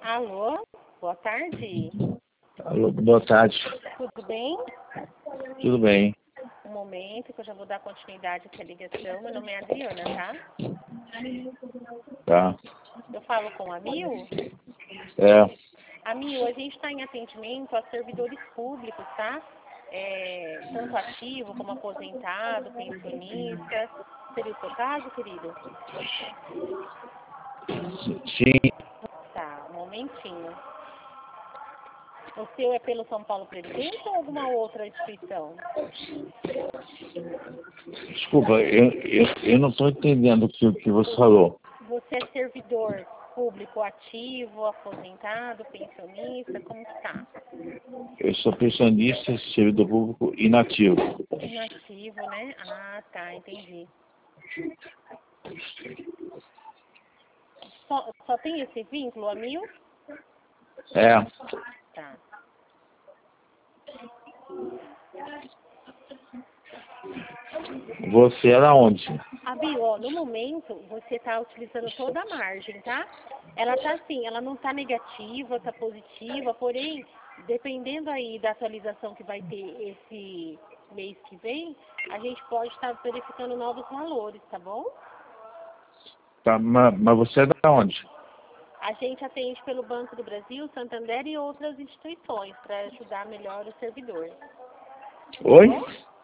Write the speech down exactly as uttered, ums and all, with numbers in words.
Alô, boa tarde. Alô, boa tarde. Tudo bem? Tudo bem. Um momento que eu já vou dar continuidade aqui à ligação. Meu nome é Adriana, tá? Tá. Eu falo com a Mil. É. A Mil, a gente está em atendimento a servidores públicos, tá? É, tanto ativo como aposentado, pensionista. Seria o seu caso, querido? Sim. Tá, um momentinho. O seu é pelo São Paulo Presente ou alguma outra instituição? Desculpa, eu, eu, eu não estou entendendo o que, o que você falou. Você é servidor público ativo, aposentado, pensionista, como que tá? Eu sou pensionista, servidor público inativo. Inativo, né? Ah, tá, entendi. Só, só tem esse vínculo, a Mil? É. Tá. Você era onde? A Mil, ó, no momento, você tá utilizando toda a margem, tá? Ela tá assim, ela não tá negativa, tá positiva, porém, dependendo aí da atualização que vai ter esse mês que vem, a gente pode estar verificando novos valores, tá bom? Tá, mas, mas você é da onde? A gente atende pelo Banco do Brasil, Santander e outras instituições para ajudar melhor o servidor. Oi?